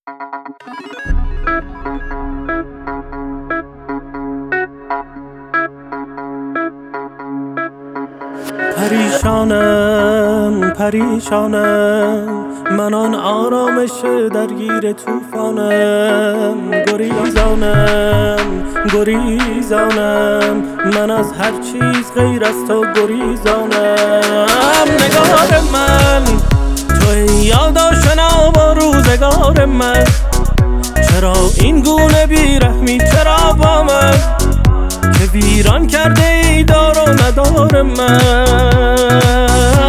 پریشانم من آن آرامش درگیر طوفانم، گریزانم من از هر چیز غیر از تو گریزانم. نگار من توی یاد آشنا با روزگار من، چرا این گونه بیرحمی چرا با من که ویران کرده ای دار و ندار من.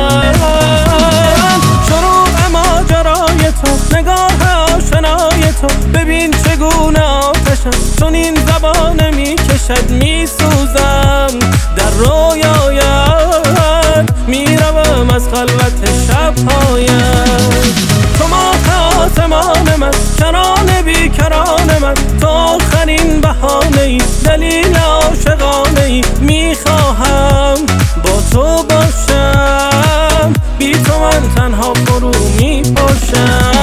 شروع ماجرای تو، نگاه آشنای تو، ببین چگونه آتشم چون این زبانه میکشد، میسوزم در رویایت، میروم از خلوت شبهایت. تو ماه آسمان من، کران بیکران من، تو آخرین بهانه ای، دلیل عاشقانه ای، میخواهم با تو باشم، بی تو من تنها فرو میپاشم.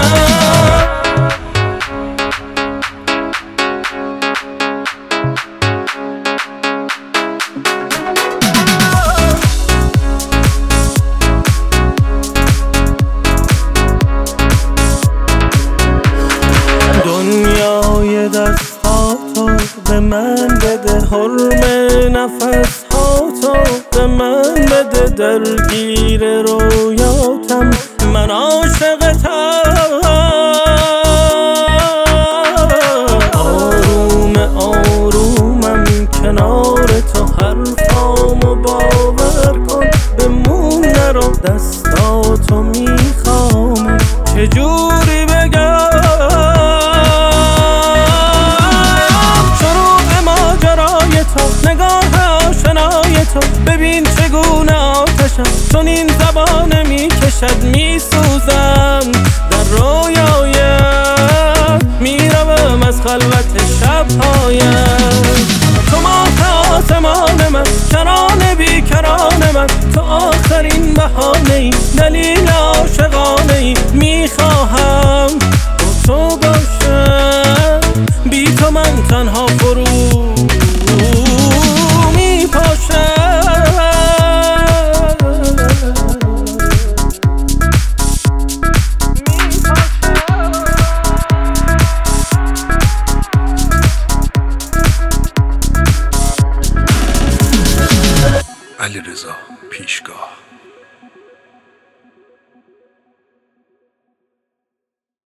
دنیای دستاتو به من بده، حرم نفساتو به من بده، درگیر رویاتم من عاشقتم. آرومم کنار تو، حرفامو باور کن بمون نرو، دستاتو میخوام چجوری بگم. نگاه آشنای تو، ببین چگونه آتشم چون این زبانه میکشد، میسوزم در رویایت، میروم از خلوت شبهایت. تو ماه آسمان من، کران بیکران من، تو آخرین بهانه ای، دلیل عاشقانه ای، میخواهم با تو باشم، بی تو من تنها فرو علیرضا پیشگاه.